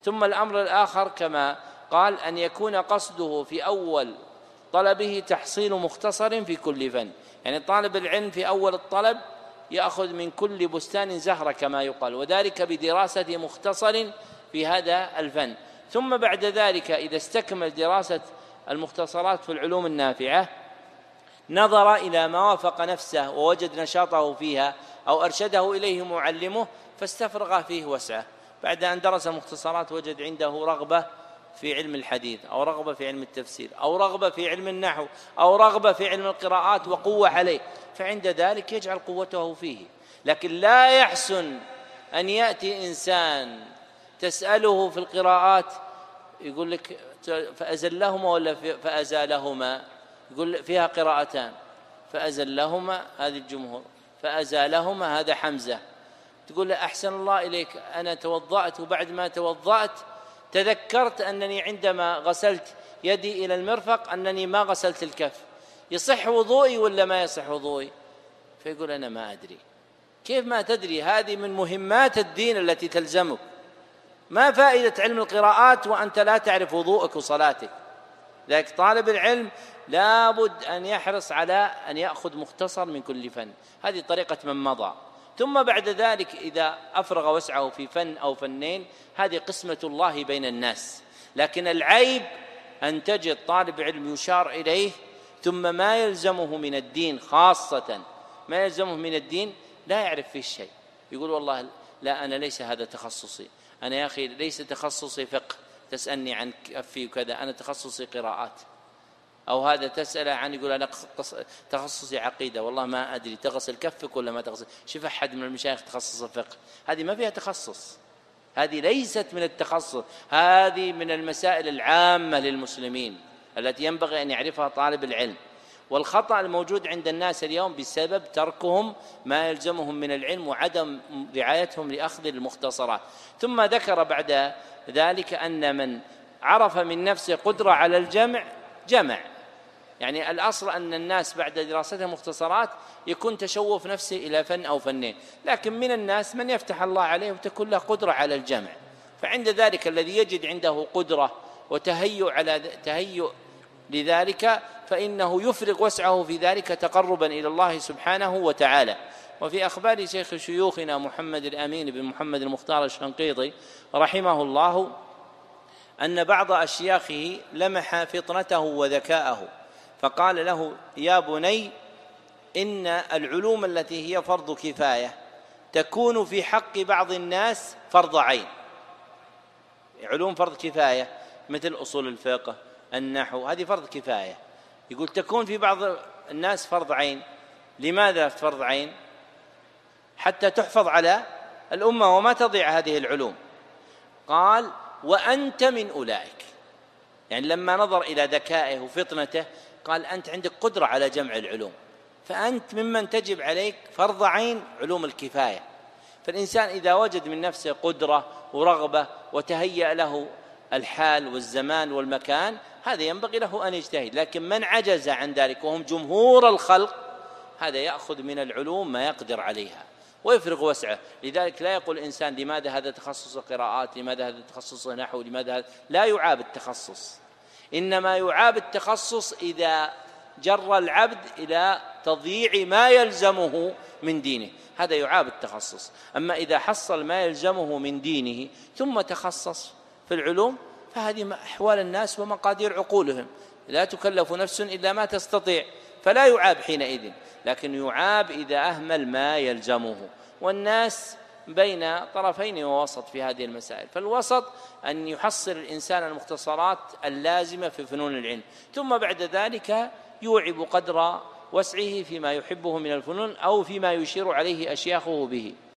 ثم الأمر الآخر كما قال أن يكون قصده في أول طلبه تحصيل مختصر في كل فن، يعني طالب العلم في أول الطلب يأخذ من كل بستان زهرة كما يقال، وذلك بدراسة مختصر في هذا الفن. ثم بعد ذلك إذا استكمل دراسة المختصرات في العلوم النافعة نظر إلى ما وافق نفسه ووجد نشاطه فيها أو أرشده إليه معلمه فاستفرغ فيه وسعه. بعد أن درس المختصرات وجد عنده رغبة في علم الحديث أو رغبة في علم التفسير أو رغبة في علم النحو أو رغبة في علم القراءات وقوة عليه، فعند ذلك يجعل قوته فيه. لكن لا يحسن أن يأتي إنسان تسأله في القراءات يقول لك فأزلهما ولا فأزالهما، يقول فيها قراءتان، فأزلهما هذه الجمهور، فأزالهما هذا حمزة. تقول له أحسن الله إليك، أنا توضأت وبعد ما توضأت تذكرت أنني عندما غسلت يدي إلى المرفق أنني ما غسلت الكف، يصح وضوئي ولا ما يصح وضوئي؟ فيقول أنا ما أدري. كيف ما تدري؟ هذه من مهمات الدين التي تلزمك. ما فائدة علم القراءات وأنت لا تعرف وضوءك وصلاتك؟ لذلك طالب العلم لابد أن يحرص على أن يأخذ مختصر من كل فن، هذه طريقة من مضى. ثم بعد ذلك إذا أفرغ وسعه في فن أو فنين هذه قسمة الله بين الناس، لكن العيب أن تجد طالب علم يشار إليه ثم ما يلزمه من الدين، خاصة ما يلزمه من الدين لا يعرف فيه شيء، يقول والله لا أنا ليس هذا تخصصي، أنا يا أخي ليس تخصصي فقه تسألني عن كفي وكذا، أنا تخصصي قراءات. أو هذا تسأل عن يقول أنا تخصصي عقيدة، والله ما أدري تغسل كفك ولا ما تغسل. شوف أحد من المشايخ تخصص الفقه، هذه ما فيها تخصص، هذه ليست من التخصص، هذه من المسائل العامة للمسلمين التي ينبغي أن يعرفها طالب العلم. والخطأ الموجود عند الناس اليوم بسبب تركهم ما يلزمهم من العلم وعدم رعايتهم لأخذ المختصرات. ثم ذكر بعد ذلك أن من عرف من نفسه قدرة على الجمع جمع، يعني الأصل أن الناس بعد دراستها مختصرات يكون تشوف نفسه إلى فن أو فنين، لكن من الناس من يفتح الله عليه وتكون له قدرة على الجمع، فعند ذلك الذي يجد عنده قدرة وتهيؤ لذلك فإنه يفرغ وسعه في ذلك تقربا إلى الله سبحانه وتعالى. وفي أخبار شيخ شيوخنا محمد الأمين بن محمد المختار الشنقيطي رحمه الله أن بعض أشياخه لمح فطنته وذكاءه فقال له يا بني إن العلوم التي هي فرض كفاية تكون في حق بعض الناس فرض عين. علوم فرض كفاية مثل أصول الفقه النحو هذه فرض كفاية، يقول تكون في بعض الناس فرض عين. لماذا فرض عين؟ حتى تحفظ على الأمة وما تضيع هذه العلوم. قال وأنت من أولئك، يعني لما نظر إلى ذكائه وفطنته قال أنت عندك قدرة على جمع العلوم، فأنت ممن تجب عليك فرض عين علوم الكفاية. فالإنسان إذا وجد من نفسه قدرة ورغبة وتهيأ له الحال والزمان والمكان هذا ينبغي له أن يجتهد، لكن من عجز عن ذلك وهم جمهور الخلق هذا يأخذ من العلوم ما يقدر عليها ويفرغ وسعه. لذلك لا يقول الإنسان لماذا هذا تخصص قراءات، لماذا هذا تخصص نحو، لماذا هذا. لا يعاب التخصص، إنما يعاب التخصص إذا جر العبد إلى تضييع ما يلزمه من دينه، هذا يعاب التخصص. أما إذا حصل ما يلزمه من دينه ثم تخصص في العلوم فهذه أحوال الناس ومقادير عقولهم، لا تكلف نفس إلا ما تستطيع، فلا يعاب حينئذ، لكن يعاب إذا أهمل ما يلزمه. والناس بين طرفين ووسط في هذه المسائل، فالوسط أن يحصل الإنسان المختصرات اللازمة في فنون العلم، ثم بعد ذلك يوعب قدر وسعه فيما يحبه من الفنون أو فيما يشير عليه أشياخه به.